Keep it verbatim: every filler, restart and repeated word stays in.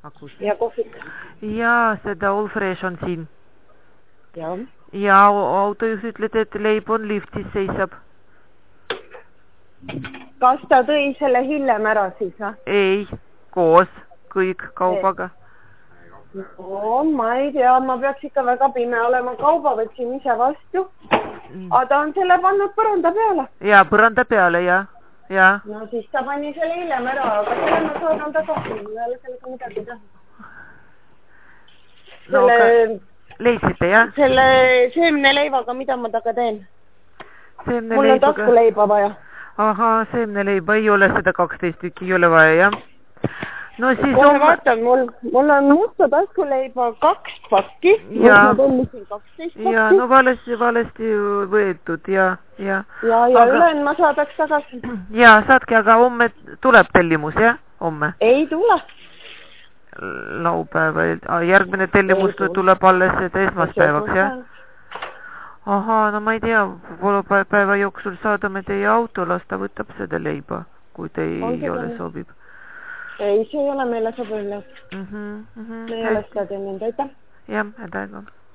ja kohvik. Ja, seda All Fresh on siin. Ja. Ja autojuht ütled, et leib on liftis seisab. Kas ta tõi selle hiljem ära siis, või? Ei, koos kõik kaubaga. No, ma ei tea, ma peaks ikka väga pime olema, kauba võtsin ise vastu. Aga ta on selle pannud põranda peale. Ja, põranda peale, ja. ja. No siis ta pani selle hiljem ära, aga selle ma saadan tagasi, ma ei ole sellega midagi teha. No, selle... aga leisite, jah? Selle seemneleivaga, mida ma taga teen? Seemne mul on taskuleiba vaja. Aha, seemneleiba ei ole seda kaksteist tükki, ei ole vaja, jah? No siis Kohe on... vaatan, mul, mul on musta taskuleiba kaks pakki. Ja, kaksteist pakki. Ja no valesti, valesti võetud, ja, ja. Ja, ja aga... ülen ma saadaks tagasi. Ja, saadki, aga homme tuleb tellimus, jah? Homme? Ei tule. Laupäeva, järgmine tellimus tuleb alles seda esmaspäevaks, jah? Aha, no ma ei tea, päeva jooksul saadame teie auto, las ta võtab seda leiba, kui te ei ole sobib. Ei, see ei ole meile sobiv. Mm -hmm, mm -hmm. Me ei ole seda teinud, aitäh. Jah, aitäh.